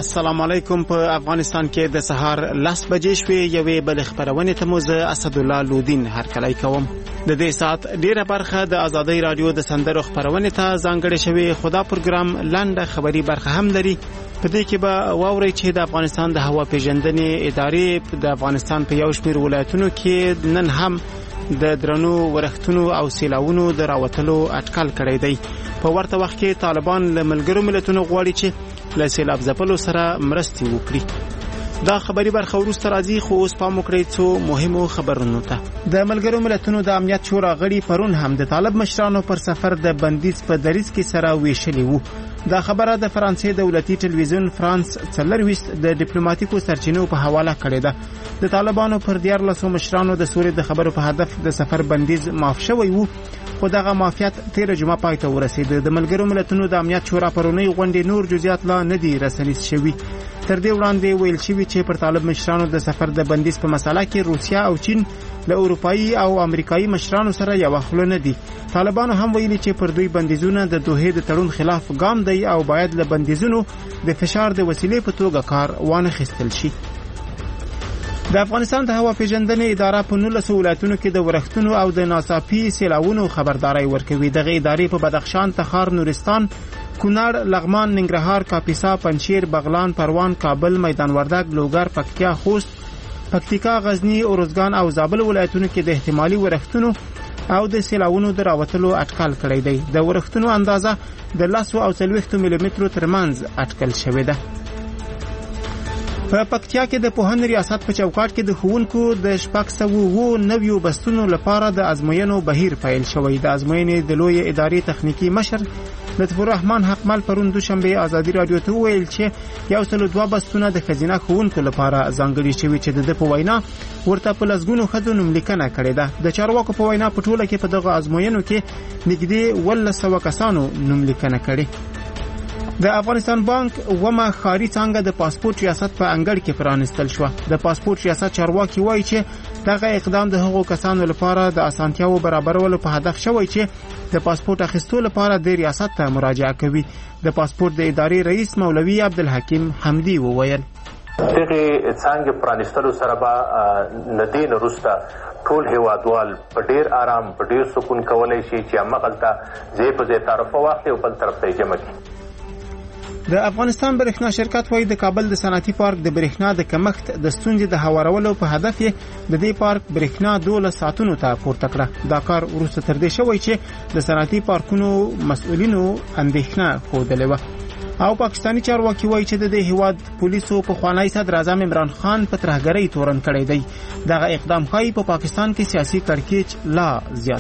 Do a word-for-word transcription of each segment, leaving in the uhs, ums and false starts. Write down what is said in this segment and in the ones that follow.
السلام علیکم. په افغانستان کې د سهار لس بجې شوې. یوې بل خبرونه ته مو زه اسد الله لودین هرکلی کوم. د دې سات ډیره برخه د آزادۍ رادیو د سندرو خبرونه ته ځانګړې شوې. خدا پروګرام لنډه خبري برخه هم لري. په دې کې به واوري چې د افغانستان د هوا پیژندنې ادارې د افغانستان په یو شمېر ولایتونو کې نن هم د درنو ورښتونو او سیلاوونو د راوتلو اټکل کړی دی. په ورته وخت کې طالبان له ملګرو ملتونو غواړي چې له سیلاب ځپلو سره مرستې وکړي. دا خبري برخه وروسته راځي، خو اوس پام وکړئ څو مهمو خبرونو ته. د ملګرو ملتونو د امنیت شورا غړي پرون هم د طالب مشرانو پر سفر د بندیز په دریځ کې سره ویشلي وو. دا خبره د فرانسې دولتي ټلویزیون فرانس څلرويست د ډیپلوماټیکو سرچینو په حواله کړې ده. د طالبانو پر دیارلسو مشرانو د سوري د خبرو په هدف د سفر بندیز معاف شوی وو، خو دغه معافیت تیر جمعه پای ته ورسید. د ملګرو ملتونو د امنیت شورا پرونی غونډې نور جزئیات لا نه دي رسنیز شوي. تر دې وړاندې ویل شوی چې پر طالب مشرانو د سفر د بندیز په مسله کې روسیا او چین له اروپایي او امریکایي مشرانو سره یو خل نه دي. طالبانو هم ویلي چې پر دوی بندیزونه د دوه د تړون خلاف ګام دی او باید له بندیزونو د فشار د وسیلې په توګه کار وانه خستل شي. د افغانستان د هوا پیژندنې اداره په نولسو ولایتونو کې د ورښتونو او د ناڅاپي سیلاوونو خبرداري ورکوي. دغه ادارې په بدخشان، تخار، نورستان، کونړ، لغمان، ننګرهار، کاپیسا، پنجشیر، بغلان، پروان، کابل، میدان وردګ، لوګر، پکتیا، خوست، پکتیکا، غزنی، اروزګان او زابل ولایتونو کې د احتمالي ورښتونو او د سیلاوونو د راوتلو اټکل کړی دی. د ورښتونو اندازه د لس او څلوېښت ملي مترو ترمنځ اټکل شوې ده. په پکتیا کې د پوهنې ریاست په چوکاټ کې د ښوونکو د شپږ سوه اووه نویو بستونو لپاره د ازموینو بهیر پیل شوی. د ازموینې د لوی ادارې تخنیکی مشر لطف الرحمن حقمل پرون دوشنبه ازادي رادیو ته ویل چې یو سل دوه بستونه د خزینه ښوونکو لپاره ځانګړي شوي چې د په وینا ورته په لسګونو ښځو نوملیکنه کړې ده. د چارواکو په وینا په ټوله کې په دغه ازموینو کې نږدې اوولس سوه کسانو نوملیکنه کړې. د افغانستان بانک ومه ښاري څانګه د پاسپورت ریاست په انګړ کې پرانستل شو. د پاسپورت ریاست چارواکي وایي چې دغه اقدام د هغو کسانو لپاره د اسانتیاو برابرولو په هدف شوی چې د پاسپورت اخیستو لپاره د ریاست ته مراجعه کوي. د پاسپورت د ادارې رئیس مولوي عبدالحکیم حمدي وویل دغه څنګه پرانستلو سره به ندین وروسته ټول هیوادوال په ډیر آرام په ډیر سکون کولای شي چې مغلطه ځای په ځای طرفه واخلي او بل طرف ته جمع کړي. د افغانستان برېښنا شرکت وايي د کابل د صنعتي پارک د برېښنا د کمښت د ستونزې د هوارولو په هدف یې د دې پارک برېښنا دولس ساعتونو ته پورته کړه. دا کار وروسته تر دې شوی چې د صنعتي پارکونو مسؤلینو اندېښنه ښودلې وه. او پاکستاني چارواکي وايي چې د دې هیواد پولیسو په خوانی صدر اعظم عمران خان په ترهګرۍ تورن کړی دی. دغه اقدام ښایي په پاکستان کې سیاسي کړکېچ لا زیات.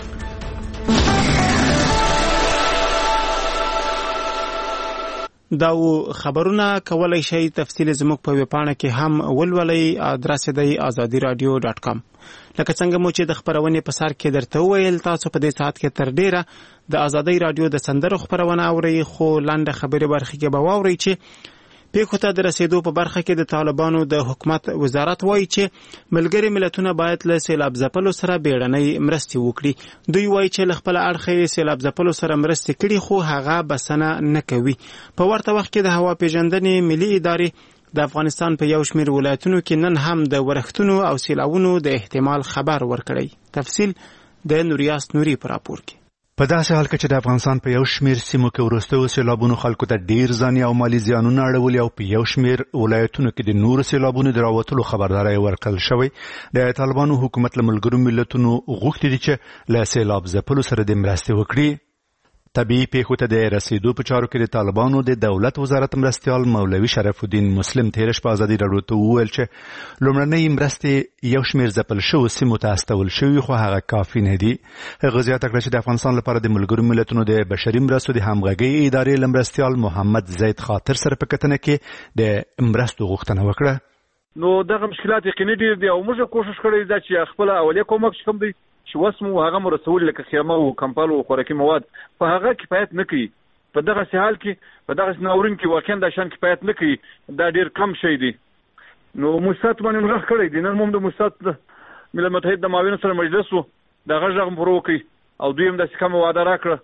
دا خبرونه کولای شي تفصیل زموږ په ویبپاڼه کې هم ولولئ. ادرس دی آزادی رادیو ډاټ کام. لکه څنګه مو چې د خبرونې په سر کې درته وویل، تاسو په دې ساعت کې تر ډیره د آزادی رادیو د سندرو خبرونه اورئ، خو لنډه خبرې برخه کې به واورئ چې پیښو ته د رسیدو په برخه کې د طالبانو د حکومت وزارت وایي چې ملګري ملتونه باید له سیلاب ځپلو سره بیړنۍ مرستې وکړي. دوی وایي چې له خپل اړخه سیلاب ځپلو سره مرستې کړي، خو هغه بسنه نه کوي. په ورته وخت کې د هوا پیژندنې ملي ادارې د افغانستان په یو شمېر ولایتونو کې نن هم د ورښتونو او سیلاوونو د احتمال خبر ورکړی. تفصیل د نوریاس نوري پر راپور کې. په داسې حال کې چې د افغانستان په یو شمېر سیمو کې وروستیو سیلابونو خلکو ته ډیر ځاني او مالي زیانونه اړولي او په یو شمېر ولایتونو کې د نورو سیلابونو د راوتلو خبرداری ورکړل شوی. د طالبانو حکومت له ملګرو ملتونو غوښتي دي چې له سیلاب ځپلو سره د مرستې وکړي. طبیعي پیښو ته د رسیدو په چارو کې د طالبانو د دولت وزارت مرستیال مولوي شرف الدین مسلم تیر شپه ازادي راډیو ته وویل چې لومړنۍ مرستې یو شمېر ځپل شوو سیمو ته استول شوي، خو هغه کافي نه دي. هغه زیاته کړه چې د افغانستان لپاره د ملګرو ملتونو د بشري مرستو د همغږۍ ادارې له مرستیال محمد زید خاطر سره په کتنه کې د مرستو غوښتنه وکړه. نو دغه مشکلات یقیني ډېر دي او موږ کوشش کړی دا چې خپل اولیه کومک چې کوم دی چې وسمو هغه مو رسول لکه خیمه او کمپل او خوراکي مواد په هغه کفایت نه کوي. په دغه حال کې په دغه ناورین کې واقعا د شان کفایت نه کوي، دا ډیر کم شي دي. نو موسسات باندې موږ کړی دي، نن موږ د موسسات ملل متحد د معاونینو سره مجلس وو، دا غږ پرو کوي او دوی هم د کوم وعده راکړه.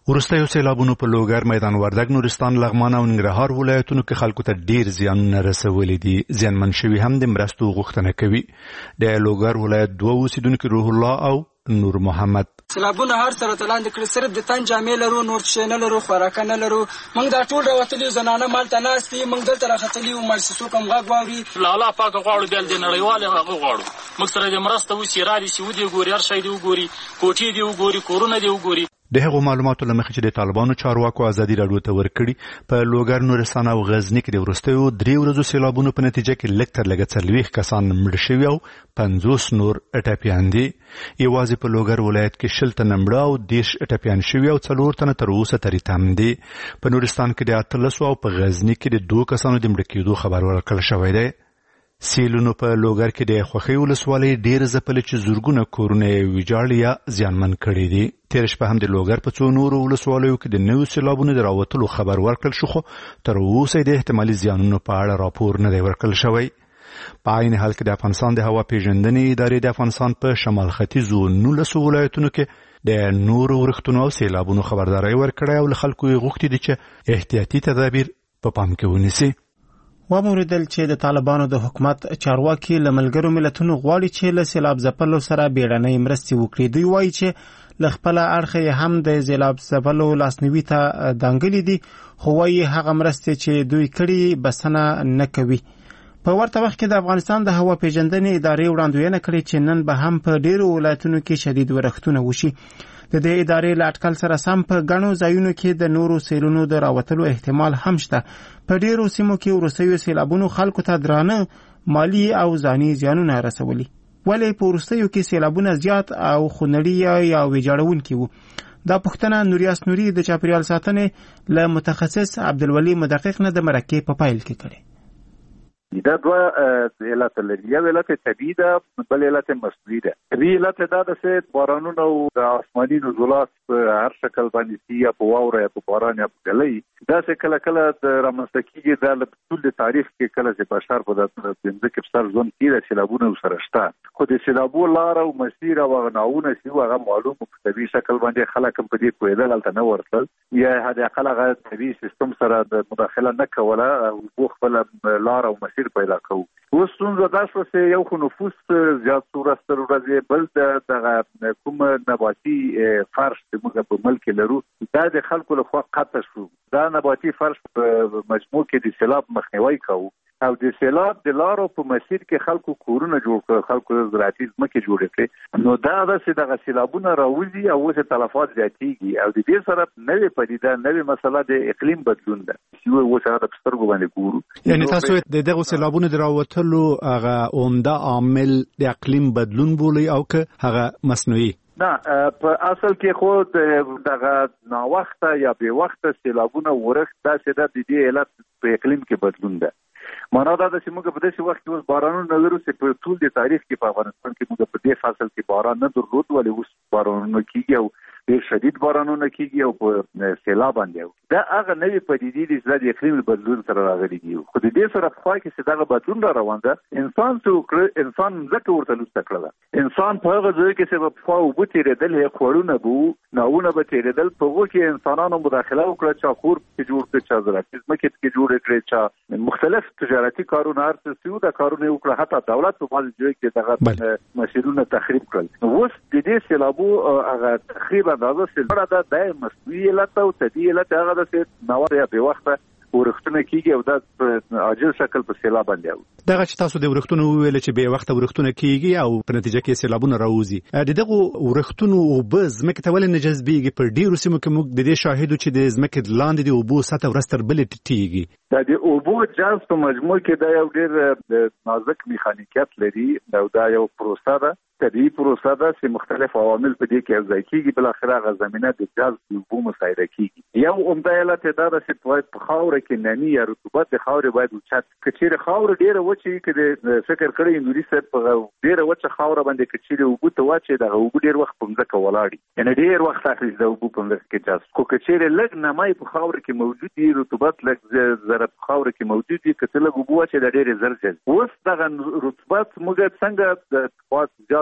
وروستیو سیلابونو په لوګر، میدان وردګ، نورستان، لغمان او ننګرهار ولایتونو کې خلکو ته ډیر زیانونه رسولي دي. زیانمن شوي هم د مرستو غوښتنه کوي. د لوګر ولایت دوه اوسیدونکي روح الله او نور محمد: سیلابونه هر سره تلاند کړي، صرف د تن جامې لرو، نور څه نه لرو، خوراک نه لرو. موږ دا ټول راوتلي زنانه مال ته ناست دي، موږ دلته راختلي او مرسسو کوم غږ واوري. الله پاک غواړو بل د نړیوال هغه غواړو موږ سره د مرسته وسی را دي سی ودی ګوري، هر شي دی وګوري، کوټي دی وګوري، کورونه دی وګوري. د هغو معلوماتو لمخې چې د طالبانو چارواکو ازادي راډیو ته ورکړي، په لوګر، نورستان او غزني کې د وروستیو درې ورځو سیلابونو په نتیجه کې لږ تر لږه څلوېښت کسان مړه شوي او پنځوس نور ټپیان دي. یوازې په لوګر ولایت کې شل تنه مړه او دېرش ټپیان شوي او څلور تنه تر اوسه ترې تم دي. په نورستان کې د اتلسو او په غزني کې د دوه کسانو د مړه کېدو خبر ورکړل شوی دی. سیلونو په لوګر کې د خوښۍ ولسوالۍ ډېر ځپلې چې زرګونه کورونه یې ویجاړ یا زیانمن کړي دي. تېره شپه هم د لوګر په څو نورو ولسوالیو کې د نویو سیلابونو د راوتلو خبر ورکړل شو، خو تر اوسه د احتمالي زیانونو په اړه راپور نه دی ورکړل شوی. په عین حال کې د افغانستان د هوا پیژندنې ادارې د افغانستان په شمال ختیځو نولسو ولایتونو کې د نورو ورښتونو او سیلابونو خبرداری ورکړی او له خلکو یې غوښتي دي چې احتیاطي تدابیر په پام کې ونیسي. وموریدل چې د طالبانو د حکومت چارواکي له ملګرو ملتونو غواړي چې له سیلاب ځپلو سره بیړنۍ مرستې وکړي. دوی وایي چې له خپله اړخه یې هم د سیلاب ځپلو لاسنیوي ته دانګلي دي، خو وایي هغه مرستې چې دوی کړي بسنه نه کوي. په ورته وخت کې د افغانستان د هوا پیژندنې ادارې وړاندوینه کړې چې نن به هم په ډیرو ولایتونو کې شدید ورښتونه وشي. د دې ادارې له اټکل سره سم په ګڼو ځایونو کې د نورو سیلونو د راوتلو احتمال هم شته. په ډیرو سیمو کې وروستیو سیلابونو خلکو ته درانه مالی او ځاني زیانونه رسولي، ولې په وروستیو کې سیلابونه زیات او خونړي یا ویجاړونکي وو. دا پوښتنه نوریاس نوري د چاپیریال ساتنې له متخصص عبدالولي مدقق نه د مرکې په پیل کې کړي. دا دوه علت لري، یو علت طبیعي ده، بل علت مصنوعي ده. طبیعي علت دا ده چې بارانونه او د آسماني نزولات په هر شکل باندې چې یا په واوره یا په باران یا په ګلۍ دا چې کله کله د رامنځته کېږي. دا له ټول تاریخ کې کله چې بشر په پنځه کې سر ژوند کې سیلابونه سره شته، خو د سیلابو لار او مسیر او غناونه چې هغه معلوم په طبیعي شکل باندې خلک په دې پوهېدل هلته نه ورتل، یا هدا خلک طبیعي سیستم سره د مداخله نه کوله او خپل لار او مسیر پیدا کوو. اوس څنګه دا شو چې یو خو نفوس زیات ورستر ورځي، بل د کوم نباتي فرش چې موږ په ملک لرو دا د خلکو له خوا قطع شو. دا نباتي فرش په مجموع کې د سیلاب مخنیوي کوو او د سیلاب د لارو په مسیر کې خلکو کورونه جوړ کړل، خلکو زراعتي ځمکې جوړې کړې. نو دا داسې دغه سیلابونه راوځي او اوس تلفات زیاتېږي او د دې سره نوې پدیده، نوې مسله د اقلیم بدلون ده چې اوس هغه په سترګو باندې ګورو. یعنې تاسو د دغه سیلابونو د راوتلو هغه عمده عامل د اقلیم بدلون بولئ او که هغه مصنوعي؟ نه، په اصل کې خو دغه ناوخته یا بې وخته سیلابونه ورښت داسې ده، د دې علت په اقلیم کې بدلون ده. معنا دا ده چې موږ په داسې وخت کې اوس بارانونه لرو چې په ټول د تاریخ کې په افغانستان کې موږ په دې فصل کې باران نه درلود، ولې اوس بارانونه کېږي او ډېر شدید بارانونه کېږي او په سیلاب باندې. دا هغه نوې پدیدې دي چې د اقلیم بدلون سره راغلي دي، خو د دې سره په خوا کې چې دغه بدلون را روان ده، انسان څه وکړه؟ انسان ځکه ورته لوسته کړله. انسان په هغه ځای کې چې په خوا اوبه تېرېدل، خوړونه به وو، ناونه به تېرېدل، په هغو کې انسانانو مداخله وکړه، چا کور پکې جوړ کړه، چا زراعتي ځمکې پکې جوړې کړې، چا مختلف تجارتي کارونه هر څه چې دا کارونه وکړه، حتی دولت په بعضې ځای کې دغه مسیرونه تخریب کړل. اوس د دې سیلابو هغه تخریب اندازه سیلابه ده، دا مصنوعي علت او طبیعي علت هغه ده چې ناوخته یا بې وخته ورښتونه کېږي او دا په عاجل شکل په سیلاب باندې اوړي. دغه چې تاسو د ورښتونو وویل چې بې وخته ورښتونه کېږي او په نتیجه کې سیلابونه راوځي، د دغو ورښتونو اوبه ځمکې ته ولې نه جذبېږي؟ په ډېرو سیمو کې موږ د دې شاهدو چې د ځمکې لاندې د اوبو سطحه ورځ تر بلې ټیټېږي. دا د اوبو جذب په مجموع کې دا یو ډېر نازک میخانیکیت لري او دا یو پروسه ده، طبیعي پروسه ده چې مختلف عوامل په دې کې یوځای کېږي، بالاخره هغه زمینه د جذب د اوبو مساعده کېږي. یو عمده علت دا ده چې باید په خاوره کې نمي یا رطوبت د خاورې باید اوچت، که چېرې خاوره ډېره وچه وي، که د فکر کړی نوري صاحب په ډېره وچه خاوره باندې که چېرې اوبو ته واچوي، دغه اوبه ډېر وخت په مځکه ولاړ وي، یعنې ډېر وخت اخلي د اوبو په مځکه کې جذب. خو که چېرې لږ نمی په خاوره کې موجود وي، رطوبت لږ ذره په خاوره کې موجود وي، که څه لږ اوبه واچوي دا ډېرې زر جذب. اوس دغه رطوبت موږ څنګه د زیات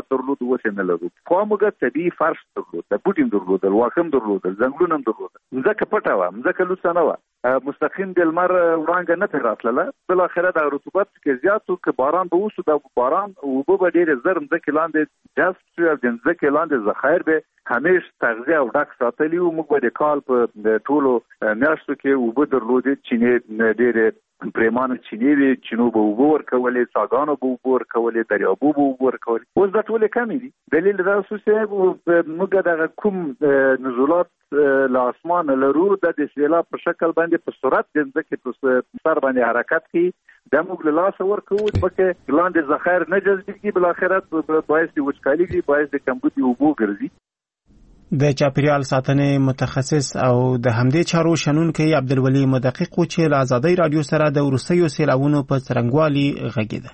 حیوانات درلود اوس نه لرو. خو موږ طبي فرش درلود، د بوټین درلود، واخم درلود، ځنګلونه هم درلود. مځکه پټه وه، مځکه لوڅه نه وه، مستقیم د لمر وړانګه نه ترې راتلله. بالاخره د رطوبت کې زیات و، که باران به وسو د باران اوبه به ډېرې زر مځکې لاندې جذب شي او د مځکې لاندې ذخایر به همیش تغذیه او ډک ساتلي وو. موږ به د کال په ټولو میاشتو کې اوبه درلودې، چینې ډېرې پریمانه چینې وي، چینو به اوبه ورکولې، څاګانو به اوبه ورکولې، دریابو به اوبه ورکولې. اوس دا ټولې کمې دي. دلیل دا سو چې موږ دغه کوم نزولات له اسمانه لرو، د سیلاب په شکل باندې په سرعت د ځمکې په سر باندې حرکت کوي. دا موږ له لاسه ورکوو، پکې لاندې ذخایر نه جذبېږي، بالاخره باعث د وچکالي کېږي، باعث د کمبود اوبو ګرځي. د چاپیریال ساتنې متخصص او د همدې چارو شنونکی عبدالولي مدقق و چې له آزادۍ رادیو سره د وروستیو سیلابونو په څرنګوالي غږېده.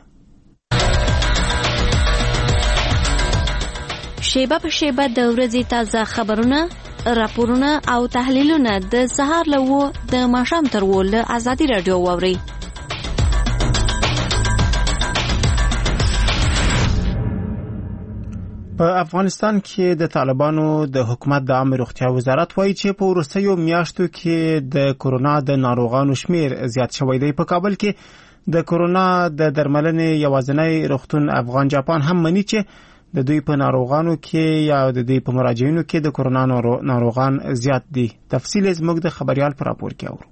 شیبه په شیبه د ورځې تازه خبرونه، راپورونه او تحلیلونه د سهار له اوه د ماښام تر اوه له آزادۍ رادیو واورئ. په افغانستان کې د طالبانو د حکومت د عامه روغتیا وزارت وایي چې په وروستیو میاشتو کې د کورونا د ناروغانو شمیر زیات شوی دی. په کابل کې د کورونا د درملنې یوازینی روغتون افغان جاپان هم مني چې د دوی په ناروغانو کې یا د دوی په مراجعینو کې د کورونا ناروغان زیات دي. تفصیل زموږ د خبريال په راپور کې اورو.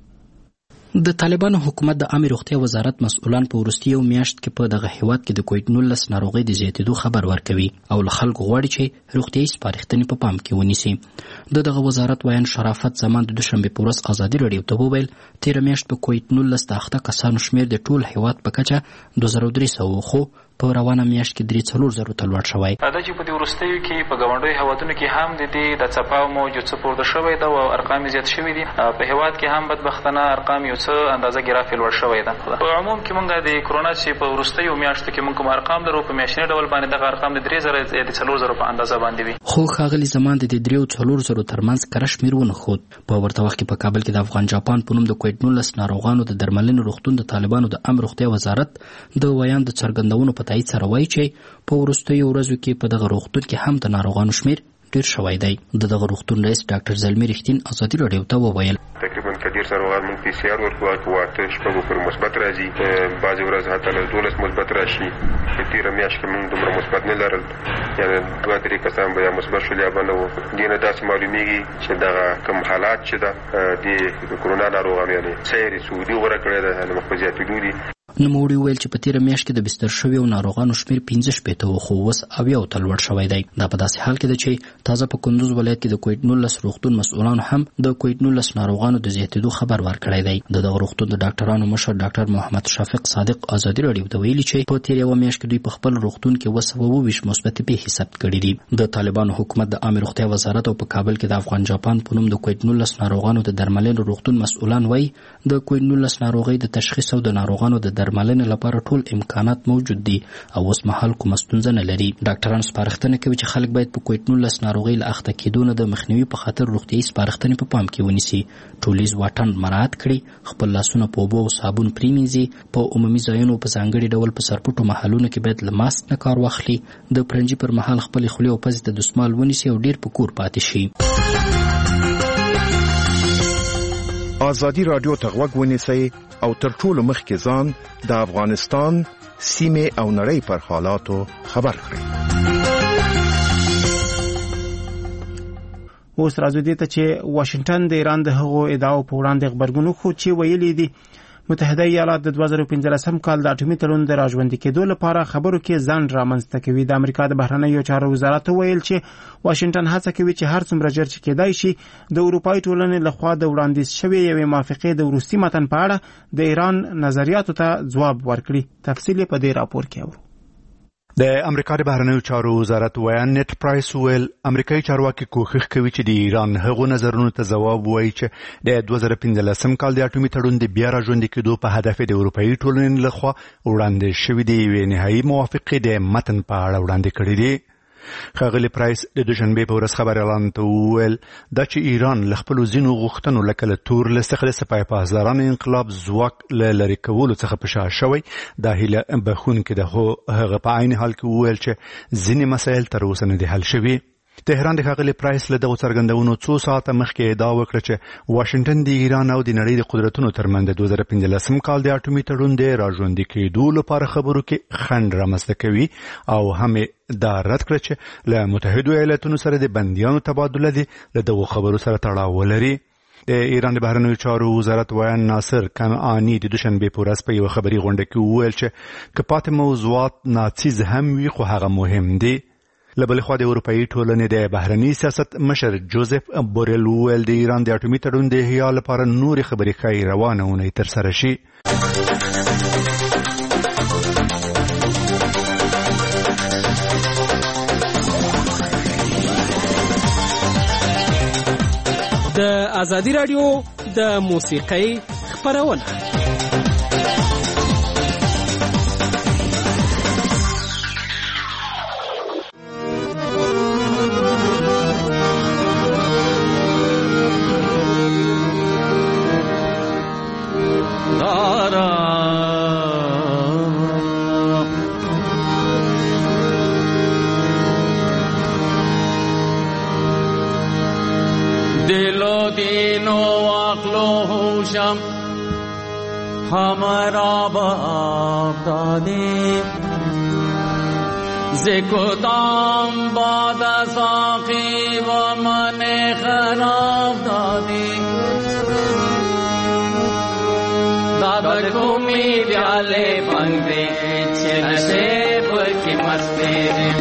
د طالبانو حکومت د عامه روغتیا وزارت مسؤلان په وروستیو میاشت کې په دغه هیواد کې د کووډ نولس ناروغۍ د زیاتېدو خبر ورکوي او له خلکو غواړي چې روغتیايي سپارښتنې په پام کې ونیسي. د دغه وزارت وایان شرافت زمان د دوشنبې په ورځ ازادي رادیو ته وویل تېره میاشت په کووډ نولس د اخته کسانو شمیر د ټول هیواد په کچه دوه زره درې سوه خو په روانه میاشت کې درې څلور زرو ته لوړ شوی. دا چې په دې وروستیو کې په ګاونډیو هیوادونو کې هم د دې د څپاو موجود څه پورته شوی ده او ارقام زیات شوي دي. په هیواد کې هم بدبختانه ارقام یو څه اندازه ګرافي لوړ شوی ده. په عموم کې موږ د کرونا چې په وروستیو میاشتو کې موږ کوم ارقام لرو په میاشتني ډول باندې دغه ارقام د درې زره د څلور زرو په اندازه باندې وي. خو ښاغلي زمان د درې او څلور زرو ترمنځ کره شمېر ونښود. په ورته وخت کې په کابل کې د افغان جاپان په نوم د کووډ نولس ناروغانو د درملنې روغتون د طالبانو د عامه روغتیا وزارت د ویان د څرګندونو په تایید سره وایي چې په وروستیو ورځو کې په دغه روغتون کې هم د ناروغانو شمیر ډیر شوی دی. د دغه روغتون رئیس ډاکټر زلمی رښتین ازادي راډیو ته وویل تقریبا کډیر سره موږ پی سی آر ورکوه کوه ته شپږو پر مثبت راځي، بعضې ورځ حتی له دولس مثبت راشي. په تېره میاشت کې موږ دومره مثبت نه لرل، یعنې دوه درې کسان به یا مثبت شول یا به نه وو. دې نه داسې معلومیږي چې دغه کوم حالات چې ده د کرونا ناروغانو یعنې سیر سعودي غوره کړی ده، یعنې مخ په زیاتېدو دي. نوموړي وویل چې په تېره میاشت کې د بستر شویو ناروغانو شمېر پنځه شپېته و خو اوس اویاو ته لوړ شوی دی. دا په داسې حال کې ده چې تازه په کندوز ولایت کې د کووډ نولس روغتون مسؤلانو هم د کووډ نولس ناروغانو د زیاتېدو خبر ورکړی دی. د دغه روغتون د ډاکټرانو مشر ډاکټر محمد شفیق صادق ازادي راډیو ته ویلي چې په تېره یوه میاشت کې دوی په خپل روغتون کې اوه سوه اوویشت مثبتې پیښې ثبت کړي دي. د طالبانو حکومت د عامه روغتیا وزارت او په کابل کې د افغان جاپان په نوم د کووډ نولس ناروغانو د درملنې روغتون مسؤلان وایي د کووډ نولس ناروغۍ د تشخیص او د ناروغانو د درملنې لپاره ټول امکانات موجود دي او اوس مهال کومه ستونزه نه لري. ډاکټران سپارښتنه کوي چې خلک باید په کووډ نولس ناروغۍ له اخته کېدو نه د مخنیوي په خاطر روغتیايي سپارښتنې په پام کې ونیسي، ټولیز واټن مراعات کړي، خپل لاسونه په اوبو او صابون پرېمینځي، په عمومي ځایونو په ځانګړي ډول په سرپټو محلونو کې باید له ماسک نه کار واخلي، د پرنجي پر مهال خپلې خولې او پزې ته دستمال ونیسي او ډېر په کور پاتې شي. آزادي رادیو ته غوږ ونیسئ او تر ټولو مخکې ځان د افغانستان سیمې او نړۍ پر حالاتو خبر کړئ. اوس راځو دې ته چې واشنگټن د ایران د هغو ادعاو په وړاندې غبرګون خو چې ویلي دي متحده ایالات د دوه زره پنځلسم کال د اټومي تړون د راژوندي کېدو لپاره خبرو کې ځنډ رامنځته کوي. د امریکا د بهرنیو چارو وزارت ویل چې واشنگټن هڅه کوي چې هر څومره ژر چې کېدای شي د اروپایي ټولنې لخوا د وړاندیز شوې یوې موافقې د وروستي متن په اړه د ایران نظریاتو ته ځواب ورکړي. تفصیل په دې راپور کې اورو. د امریکا د بهرنیو چارو وزارت ویان نت پرایس ویل امریکایي چارواکي کوښښ کوي چې د ایران هغو نظرونو ته ځواب ووایي چې د دوه زره پنځلسم کال د اټومي تړون د بیا راژوندي کېدو په هدف د اروپایي ټولنې لخوا وړاندې شوې د یوې نهایي موافقې د متن په اړه وړاندې کړی دی. ښاغلي پرایس د دوشنبې په ورځ خبر اعلان ته وویل دا چې ایران له خپلو ځینو غوښتنو لکه له تورلس څخه د سپاه پاسدارانو انقلاب ځواک له لرې کولو څخه په شا شوی دا هیله بښونکې ده، خو هغه په عین حال کې وویل چې ځینې مسایل تر اوسه نه دي حل شوي. تهران د ښاغلي پرایس له دغو څرګندونو څو ساعته مخکې ادعا وکړه چې واشنګټن د ایران او د نړۍ د قدرتونو ترمنځ د دوه زره پنځلسم کال د اټومي تړون د راژوندي کېدو لپاره خبرو کې خنډ رامنځته کوي او هم دا رد کړه چې له متحدو ایالاتونو سره د بندیانو تبادله دي له دغو خبرو سره تړاو ولري. د ایران د بهرنیو چارو وزارت ویان ناصر کنعانی د دوشنبې په ورځ په یوه خبري غونډه کې وویل چې که پاتې موضوعات ناڅیز هم وي خو هغه مهم دي. له بلې خوا د اروپایي ټولنې د بهرني سیاست مشر جوزف بوریل وویل د ایران د اټومي تړون د احیا لپاره نورې خبرې ښایي روانه اونۍ ترسره شي. د ازادي راډیو د موسیقۍ خپرونه हमारा बाप दादे ज़िकुदाम बाद साक़ी व मन खराब दादे दादा घूमी प्याले बंदे नशेब की मस्ती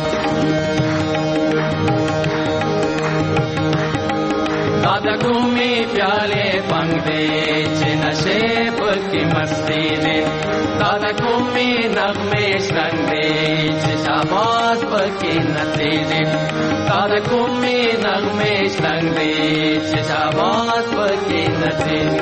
दादा घूमी प्याले बंदे नशेब की मस्ती ने दादा घूमी नगमे शंदे शाबाश बकी नतीजे दादा घूमी नगमे शंदे शाबाश बकी नतीजे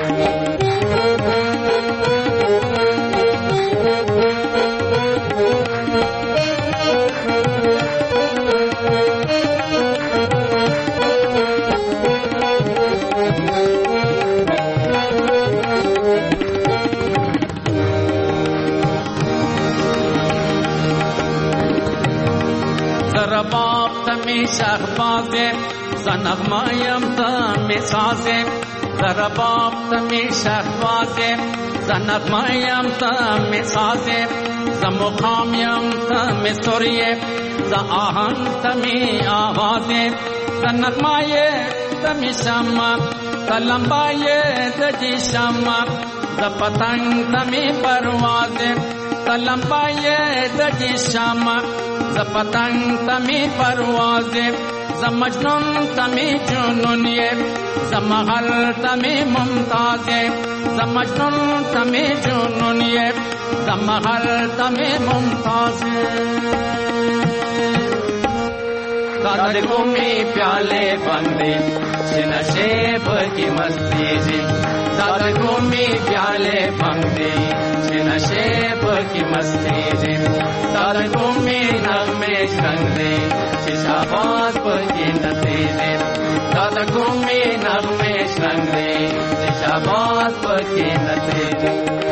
बाप तमी शहबाजे ज़नग़मायम तमी साज़े ज़रा बाप तमी शहबाजे ज़नग़मायम तमी साज़े ज़मुखामयम तमी सुरिये ज़ आहन तमी आवाज़े ज़नग़माये तमी शम्मा ज़लम्बाये दजी शम्मा ज़ पतंग तमी परवाज़े ज़लम्बाये दजी शम्मा ز پتنگ تمی پروازه ز مجنون تمی جنونیه ز مغل تمی ممتازه ز مجنون تمی جنونیه ز مغل تمی ممتازه दादा घूमी प्याले बंदे नशेब की मस्ती जी दादा घूमी प्याले बंदे नशेब की मस्ती जी दादा घूमी नगमे शंदे शाबाश की नतीजे दादा घूमी नगमे शंदे शाबाश की नतीजे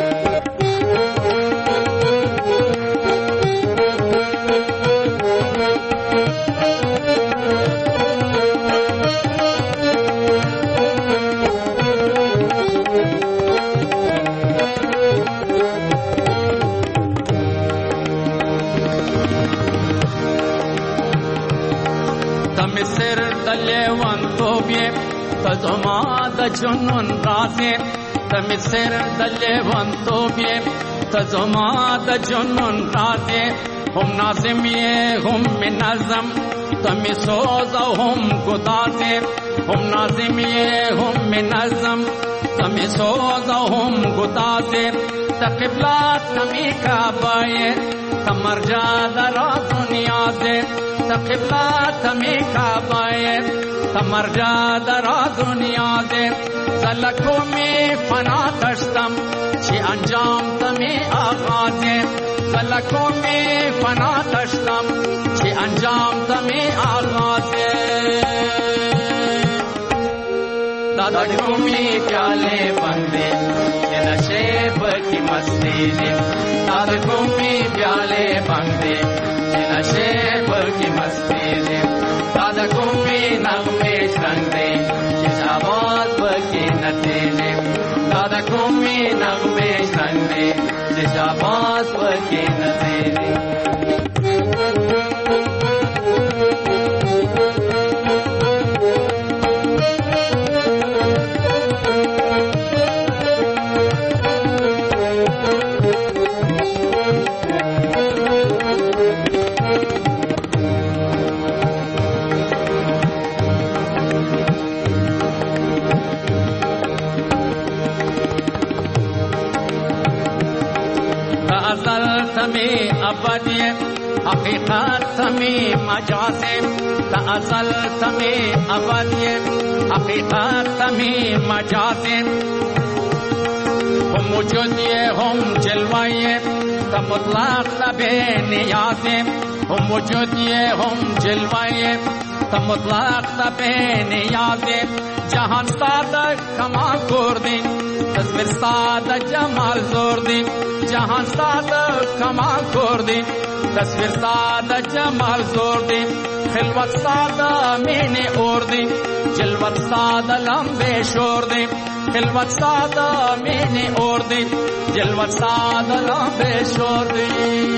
मिसर दले वन तो भी तजमा दजुनन राजे तमिसर दले वन तो भी तजमा दजुनन राजे हम नाज़िम ये हम में नज़म तमी सोज़ा हम गुदाजे हम नाज़िम ये हम में नज़म तमी सोज़ा हम गुदाजे तक़िबला तमी काबाए तमरजा दरा दुनिया से तक़िबला तमी काबाए तमरजा दरा दुनिया से ज़लकों में फना दश्तम ची अंजाम तमी आगाज़े ज़लकों में फना दश्तम ची انجام تمہیں آغاز دادا گھومی پیالے بندے یہ نشے کی مستی دے دادا گھومی پیالے بندے یہ نشے کی مستی دے دادا گھومی نغمے رنگ دے یہ شاباز کی نتے دے دادا گھومی نغمے رنگ دے یہ شاباز کی نتے دے تمہیں ابدی حقیقت تمہیں مجاز تا ازل تمہیں ابدی حقیقت تمہیں مجاز ہم موجودی ہم جلوائے تا مطلق تبے نیاز ہم موجودی ہم جلوائے تا مطلق تبے نیاز جہان سادہ کمال کور دی تصویر سادہ جمال زور دی جہان سادہ کمال کور دی تصویر سادہ جمال زور دی خلوت سادہ مینے اور دی جلوت سادہ لمبے شور دی خلوت سادہ مینے اور دی جلوت سادہ لمبے شور دی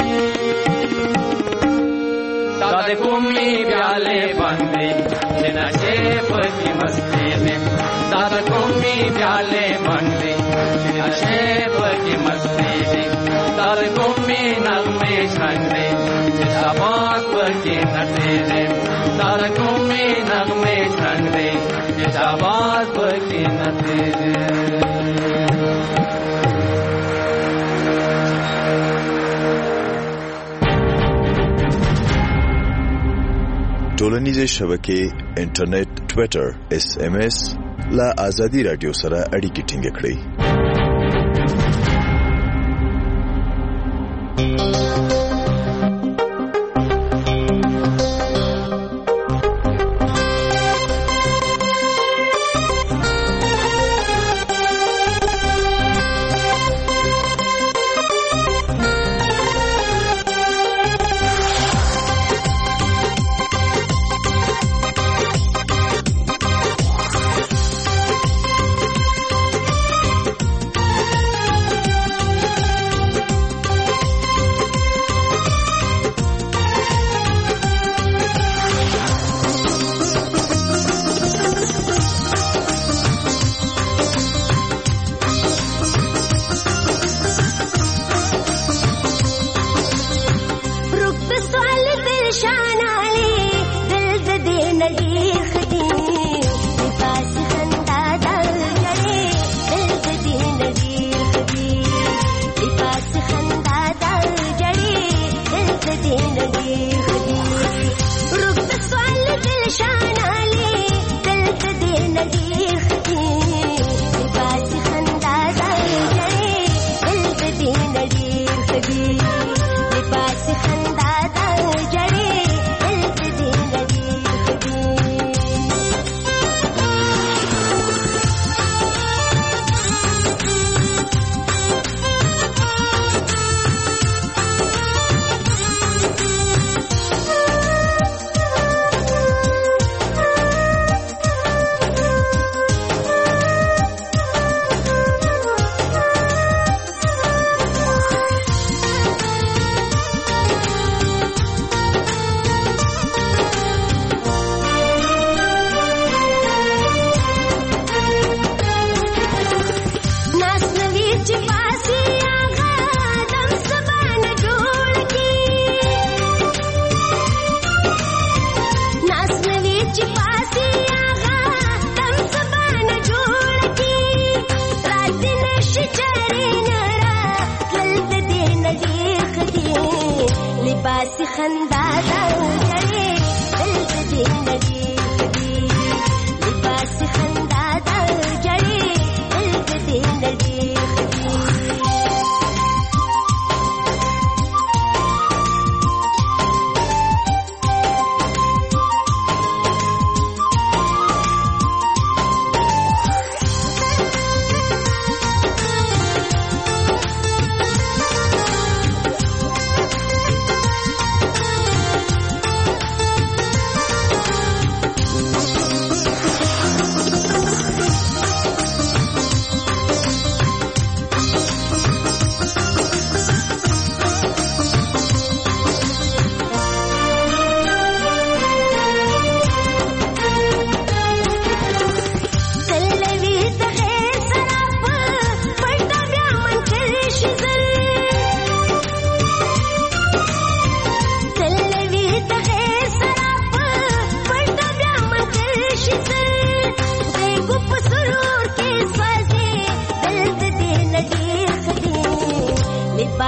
دادا گھومی پیالے بندے جنا شیف کی مستی میں دادا گھومی پیالے بندے جنا شیف کی مستی میں دادا گھومی نغمے چھندے جنا باغ کی نتے دے دادا گھومی نغمے چھندے جنا باغ کی نتے دے ټولنیزې شبکې انټرنیټ ټویټر اس ام اس لا ازادي رادیو سره اړیکې ټینګ کړئ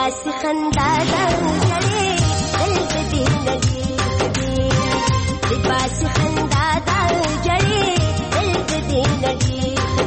لباس خندا دا جړې دل دې نړۍ خدي لباس خندا دا جړې دل دې نړۍ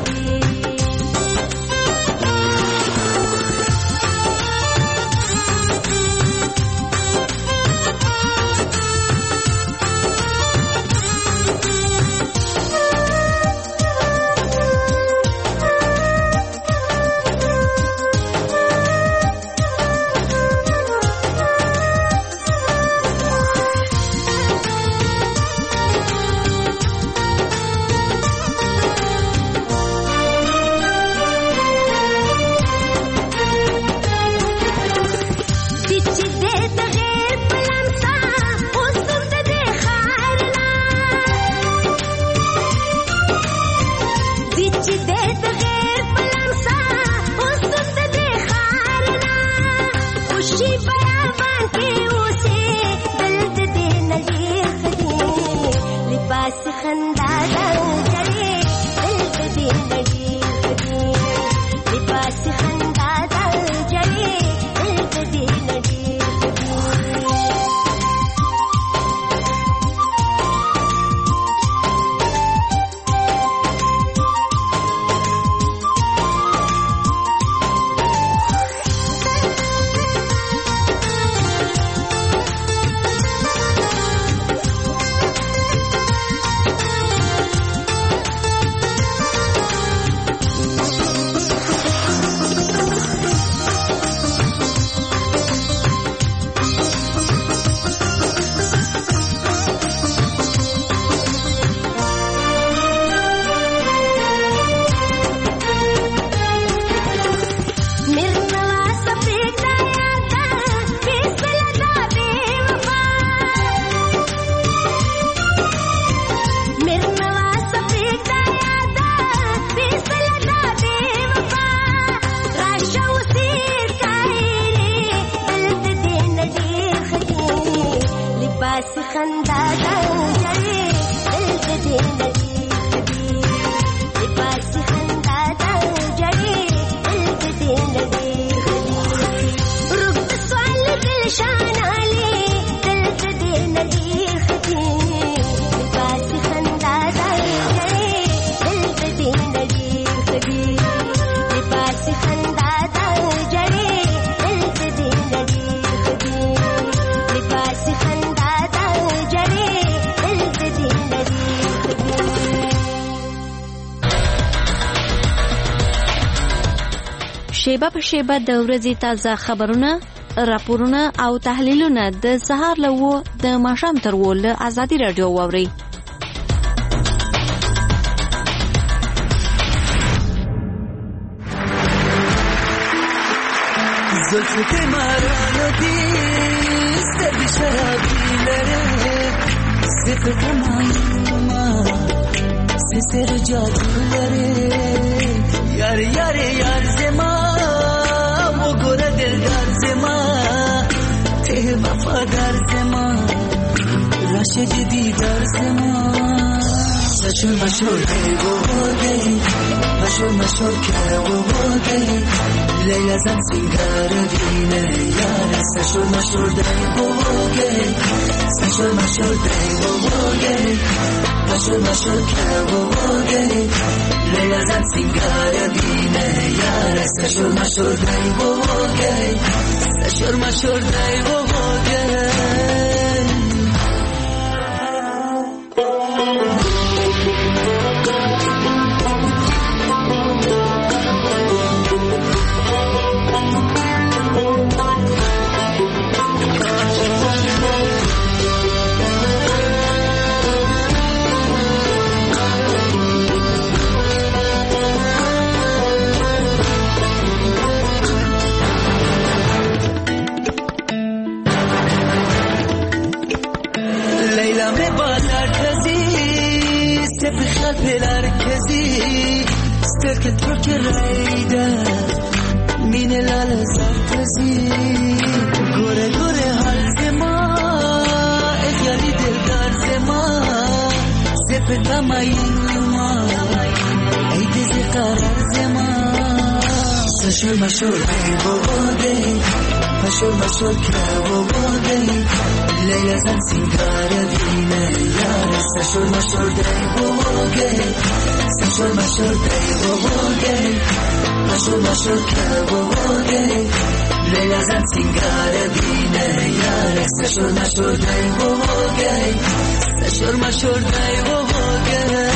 شیبه په شیبه د ورځې تازه خبرونه، راپورونه او تحلیلونه د سهار له و د ماښام تر و له ازادي راډیو واورئ. زلفت مرانو دی سترگی شرابی لره صفت مایوما سسر جادو لره یار یار یار زما و گره دلدار زما ته وفادار زما راشد دیدار زما مشهور مشهور ہے وہ ہو گئی مشهور مشهور کیا وہ ہو گئی لیلا زن سنگار دینه یار مشهور مشهور دای وہ ہو گئی مشهور مشهور دای وہ ہو گئی مشهور مشهور کیا وہ ہو گئی لیلا زن سنگار دینه یار مشهور مشهور دای وہ ہو گئی مشهور مشهور دای وہ ہو گئی. سترك ترك الريدة من الألزار تزي غورة غورة هالزما إخياري دلدار زما سفتا ما ينما عيد زي قرار زما سشور مشور عيب وغودي مشور مشور که و گی لیلا زن سینگار بینه یار سشور مشور دی و گی سشور مشور دی و گی مشور مشور که و گی لیلا زن سینگار بینه یار سشور مشور دی و گی سشور مشور دی و گی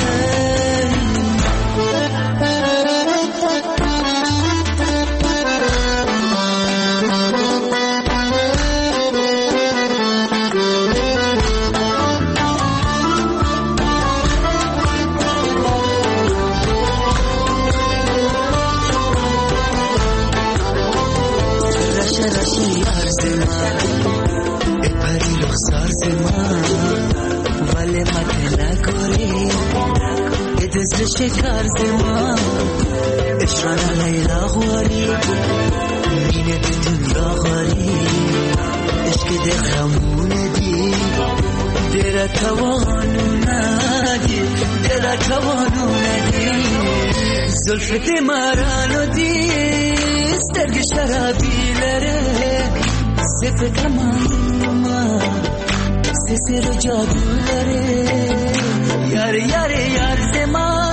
شکر زمان اشران لیلا غواری مینه دنیا غواری عشق دخمونه دی دل توانونه دی دل توانونه دی زلفت مرانو دی سترگ شرابی لره صفت کماما سسر جادو لره یار یار یار زمان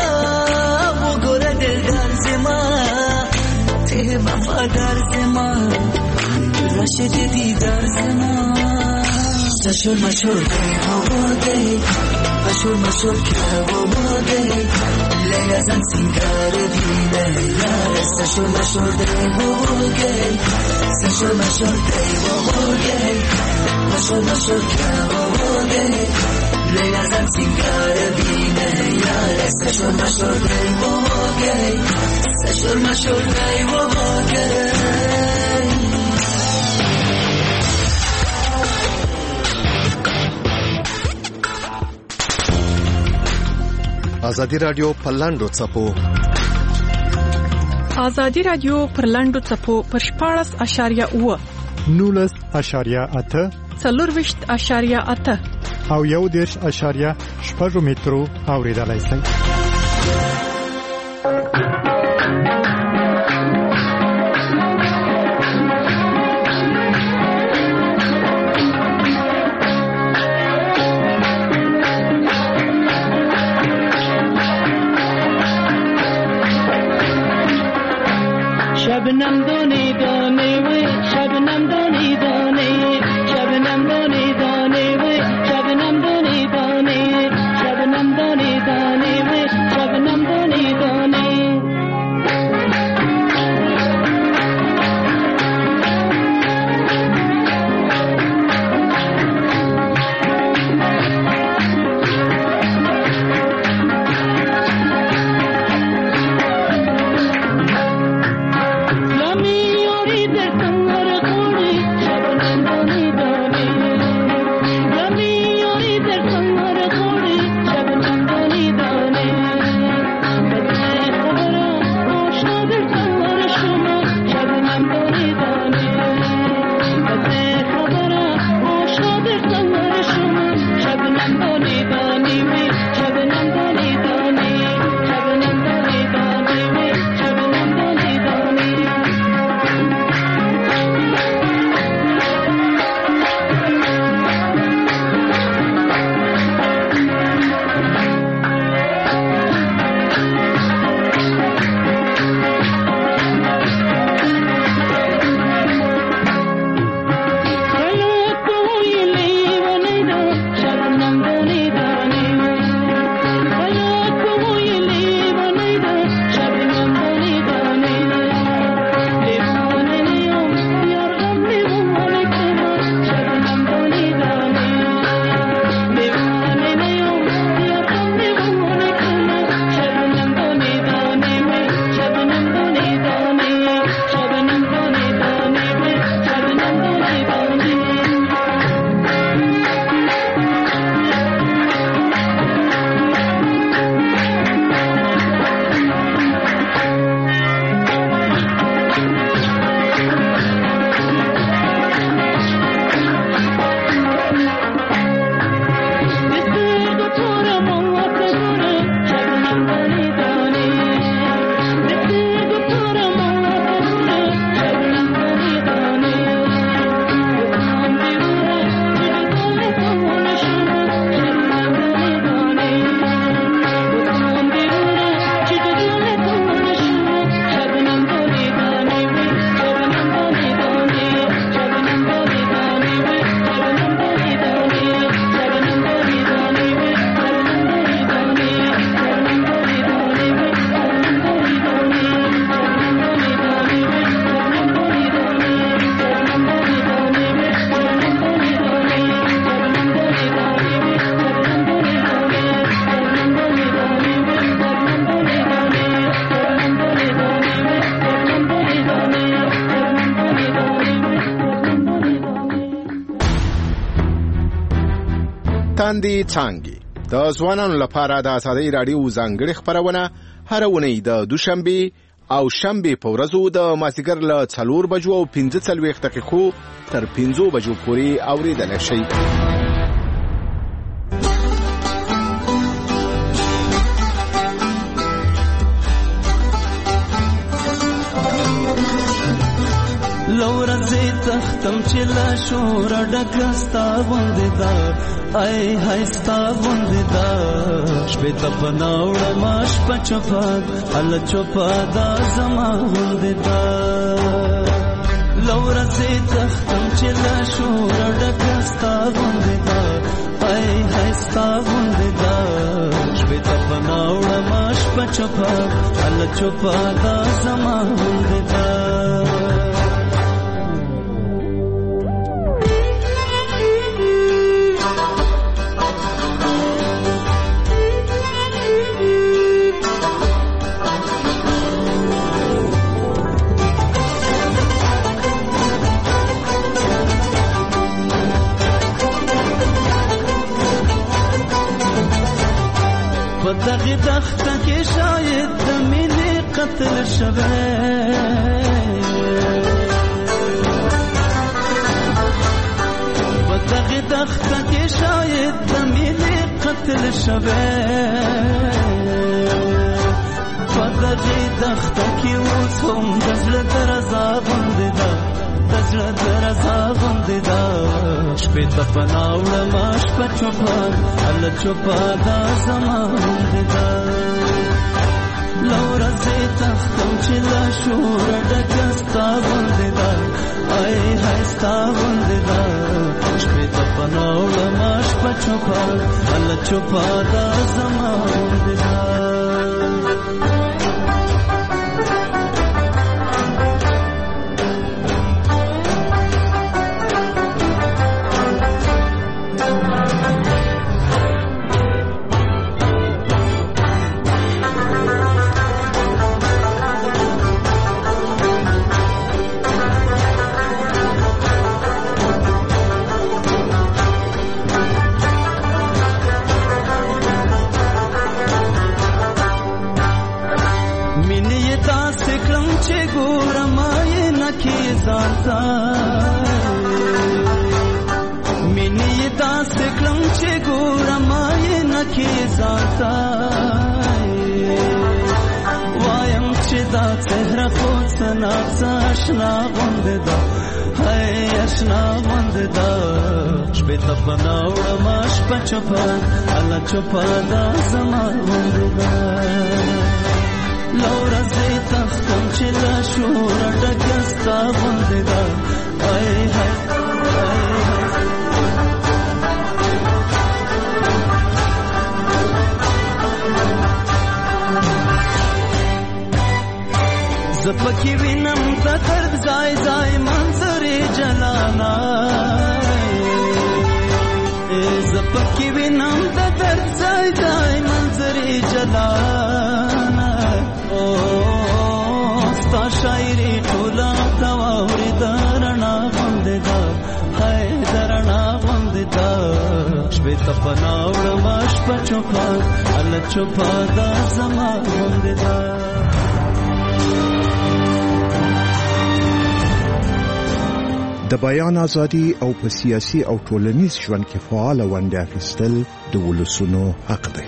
وفادار زمان رشد دیدار زمان سشور مشور دی و گی مشور مشور که و گی لیلا زن سینگار بینه یار سشور مشور دی و گی سشور مشور دی و گی مشور مشور که و گی لیلا زن سینگار بینه یار سشور مشور دی و گی سشور مشور دی و گی ازادي رادیو په لاندو څپو ازادي رادیو پر لاندو څپو پر شپاړس اشاریه اوه نولس اشاریه اته څلورویشت اشاریه اته او یو دېرش اشاریه شپږ مترو اورېدلای شئ. शबनम दोने दोने वे शबनम दोने दोने शबनम दोने दोने वे शबनम दोने दोने शबनम दोने दोने वे शबनम दोने दोने لاندې څانګې. د ځوانانو لپاره د ازادۍ راډیو ځانګړې خپرونه هر اونۍ د دوشنبه او شنبه په ورځو د مازدیګر له څلور بجو او پنځه څلوېښت دقیقو تر پنځو بجو پورې اوریدل شي. لورځي تختم چې لا شور ډکستا باندې دا ای هستا باندې دا شپه ته بناوړ ماش پچپا ال چپا دا زما باندې دا لورځي تختم چې لا شور ډکستا باندې دا ای هستا باندې دا شپه ته بناوړ ماش پچپا ال چپا دا زما باندې دا دغه دخته کې شاید د مینې قتل شوه په دغه دخته کې شاید د مینې قتل شوه په دغه دخته کې اوس هم د زړه درزا باندې ده د زړه درزا باندې ده شپې ته پناوړه ما شپه چوپه هله چوپه دا زما باندې ده لورځې تختم چې لا شوره ډکه ستا باندې ده ای های ستا باندې ده شپې ته پناوړه ما شپه چوپه هله چوپه دا زما باندې ده مینی داس کلم چې ګورم یې نکي ذاتا وایم چې دا څهره خو سنا آشنا غوندې ده هاي آشنا غوندې ده شپې ته بناوړم شپه چوپه الله چوپه دا زما غوندې ده لورځې تختم چې لا شوره ډکه ستا باندې ده ای های زپکی وینم د درد ځای ځای منظرې جلانا زپکی وینم د درد ځای ځای منظرې جلانا او ستا شاعري ټوله تواوري درنا باندې دا هاي درنا باندې دا شپې ته پناوړم شپه چوپه الله چوپه دا زما باندې دا د بیان ازادي او په سیاسي او ټولنیز ژوند کې فعال ونډه اخیستل د ولسونو حق دی.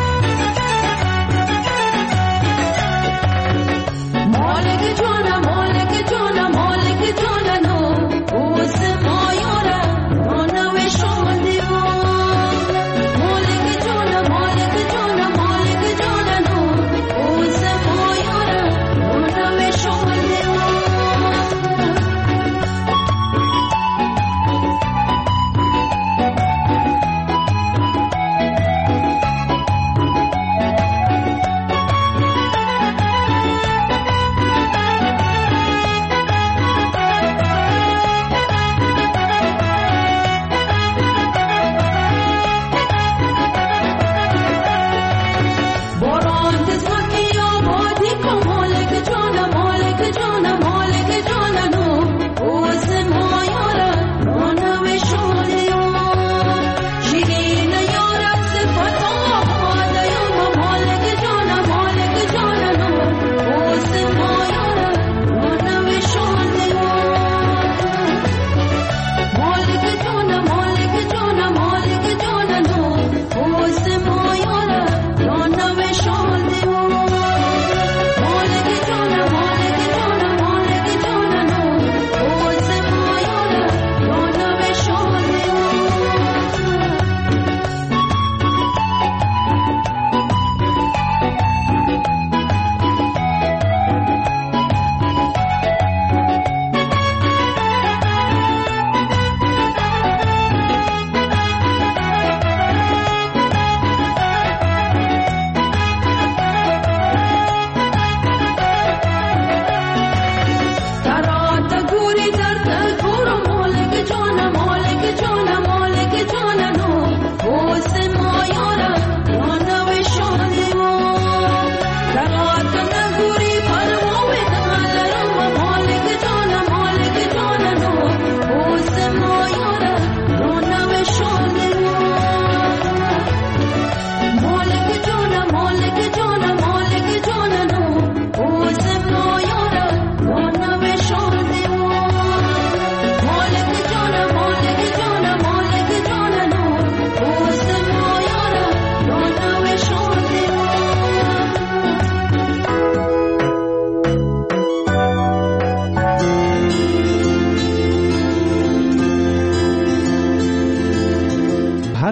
Mola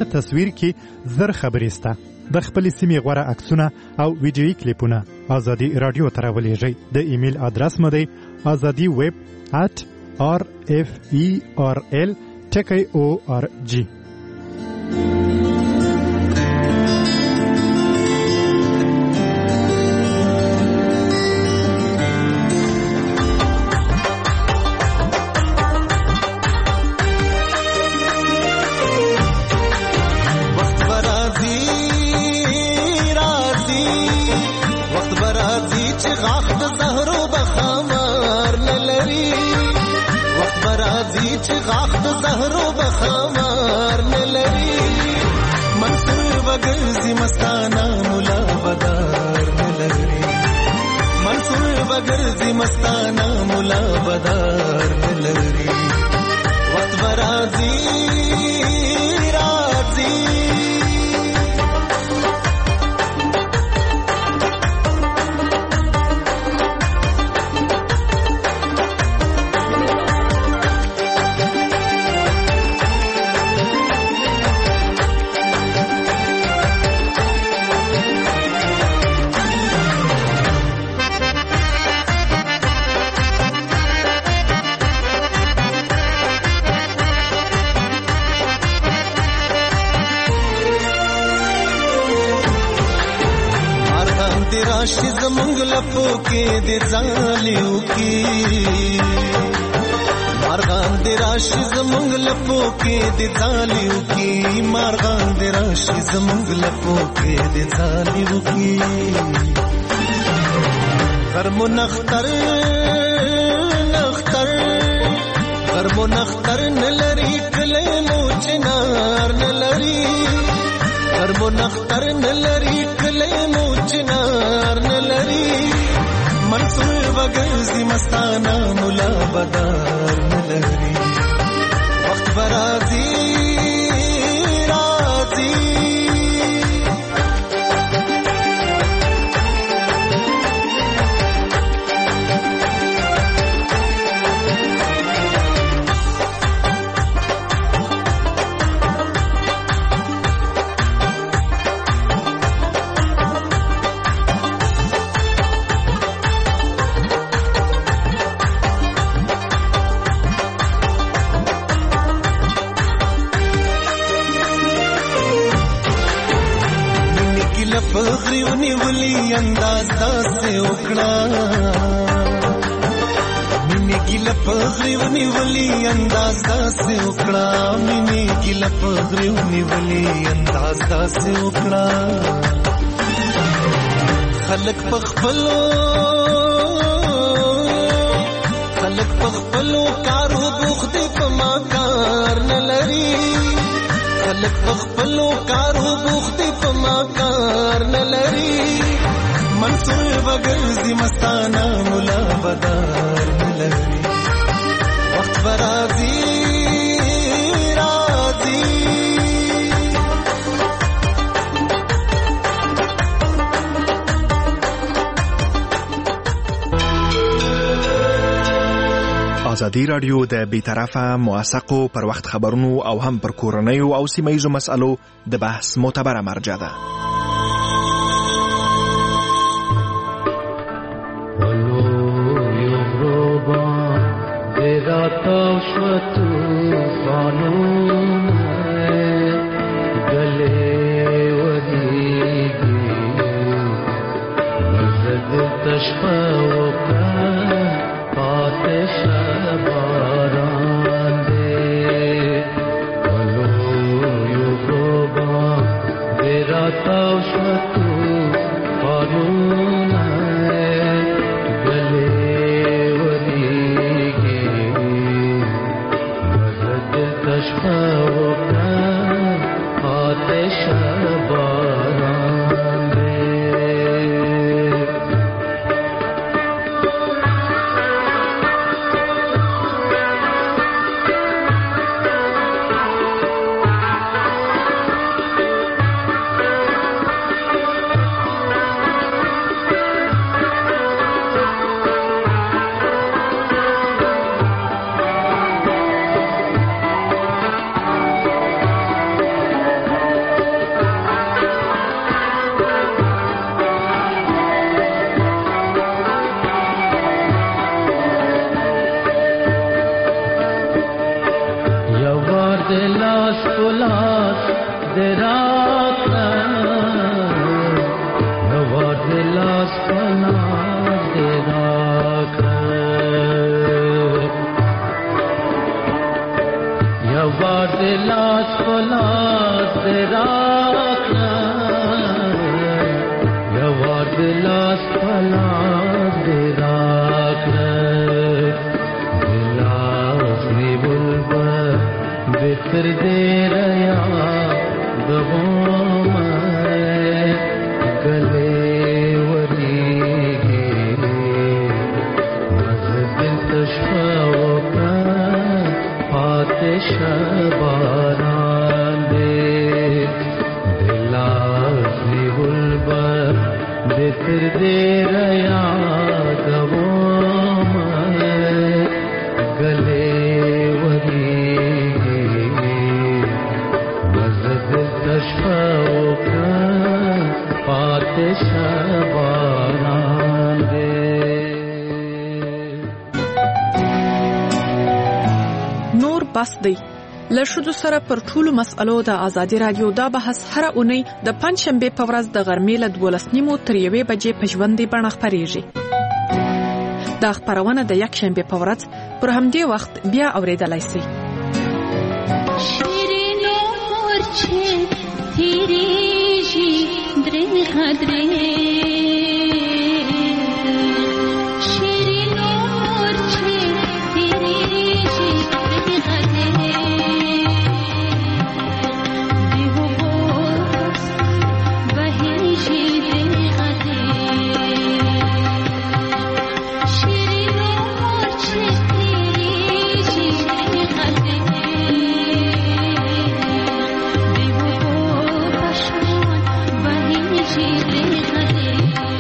هر تصویر کې زر خبرې سته. د خپلې سیمې غوره عکسونه او ویډیویي کلیپونه ازادي راډیو ته راولېږئ. د ایمیل ادرس مو دی ازادي ویب ات آر اف ای آر ال ټکی او آر جی. مستانه مولا بدار لري وخت برازي رازي راشي زمونږ لپو کې د ځالیو کې مارغان د راشي زمونږ لپو کې د ځالیو کې مارغان د راشي زمونږ لپو کې د ځالیو کې غرمو نختر نختر غرمو نختر نلري کله مو چنار نلري غرمو نختر نلري کله مو چنار نلري منصور وګرځي مستانه مولا بدار نلري وخت برازي رازي فخریونی ولی انداز داسه وکړه مینه ګیله فخریونی ولی انداز داسه وکړه مینه ګیله فخریونی ولی انداز داسه وکړه خلق پخپلو خلق پخپلو کارو بوخت په ما کار نه لري خلق پخپلو کارو بوخت په ما کار نه لري منصور وګرځي مستانه مولا بدار نه لري وخت برازي رازي ازادي رادیو د بیطرفه موثقو پر وخت خبرونو او هم پر کورنیو او سیمه‌ییزو مسألو د بحث معتبره مرجع ده. لاس پلاس دراکنا یوار لاس پلاس دراکنا یوار لاس پلاس دراکنا یوار لاس پلاس دراکنا बिखर दे रया दबों में गले वरी मज़दिल तशफ़ाओं का पाते शबारान दे दिलाज़ी बुलबुल बिखर दे रया दबों में गले वरी نور بس دی له ښځو سره پر ټولو مسألو د ازادي رادیو دا بحث هره اونۍ د پنځشنبې په ورځ د غرمې له دولس نیمو تر یوې بجې په ژوندۍ بڼه خپرېږي. دا خپرونه د یکشنبې په ورځ پر همدې وخت بیا اورېدلای شئ. تیریشی درین خدره شیرین مورچه تیریشی درین خدره بیهو بوست بهیشی درین خدره شیرین مورچه تیریشی درین خدره she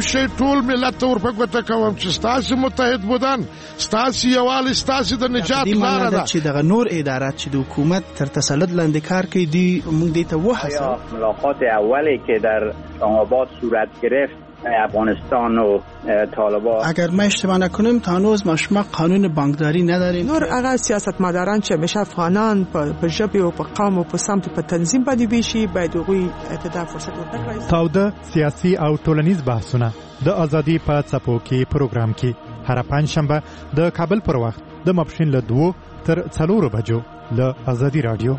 شی ټول ملت ته ورپګوته کوم چې ستاسو متحد بودن ستاسو یووالي ستاسو د نجات لاره ده چې دغه نور ادارات چې د حکومت تر تسلط لاندې کار کوي دی موږ دې ته وهڅوو. ملاقات اولی که در اسلام‌آباد صورت گرفت افغانستان و طالبان، اگر ما اشتباه نکنیم تا هنوز ما قانون بانکداری نداریم. نور هغه سیاستمداران چې همیشه افغانان په ژبه او په قوم او په سمت په تنظیم باندې ویشي باید هغوی ته فرصت ورکړي. تاوده سیاسي او ټولنیز بحثونه د ازادي په څپو کې پروګرام کې هر پنځشنبه د کابل پر وخت د ماپښین له دوه تر څلورو بجو له ازادي رادیو.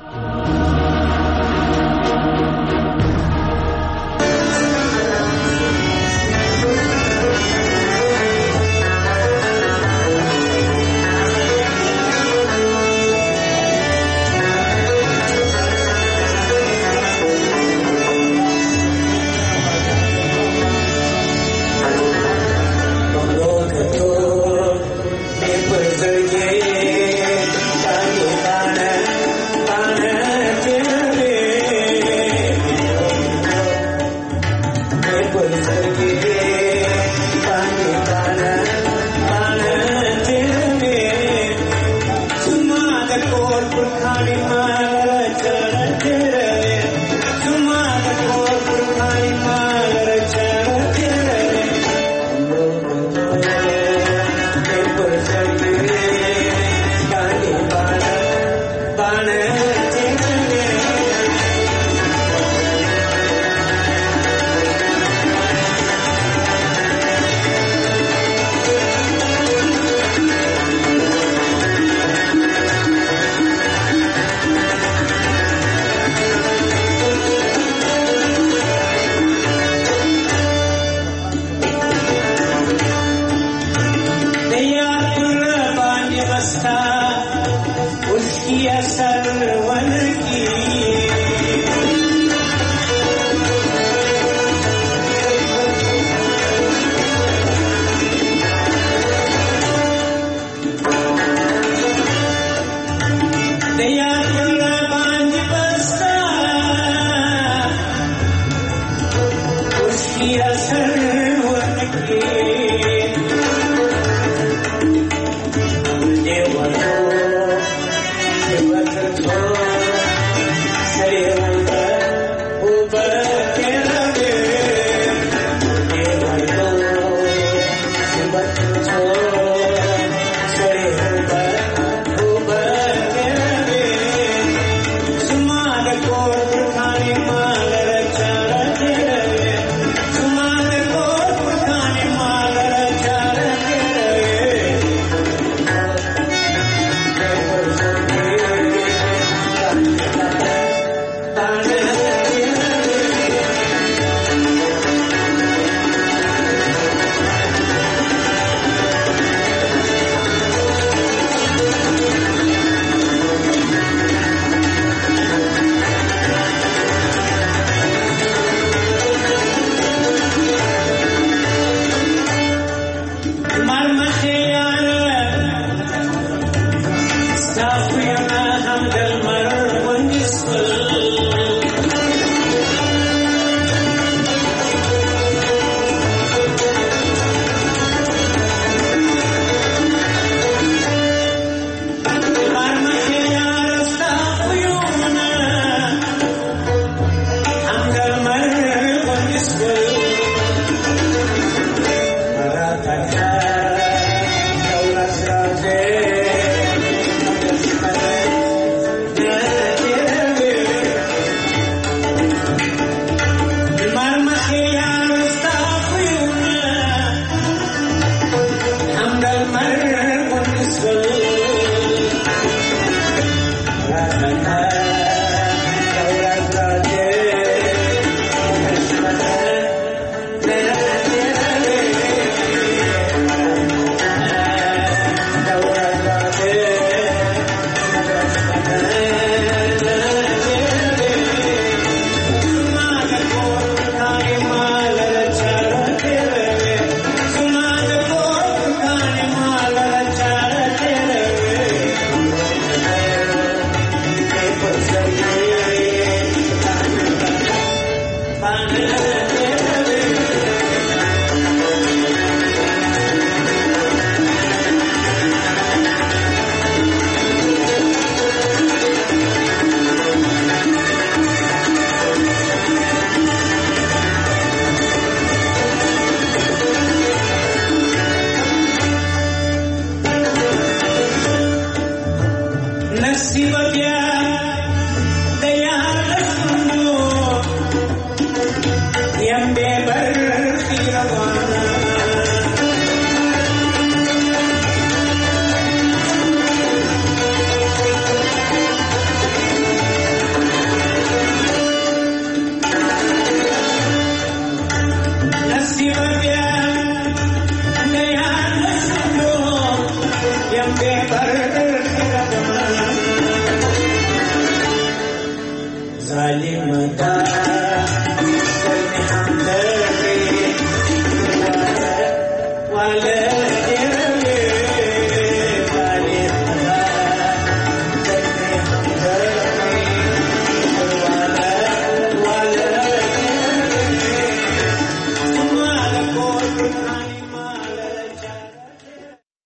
Stop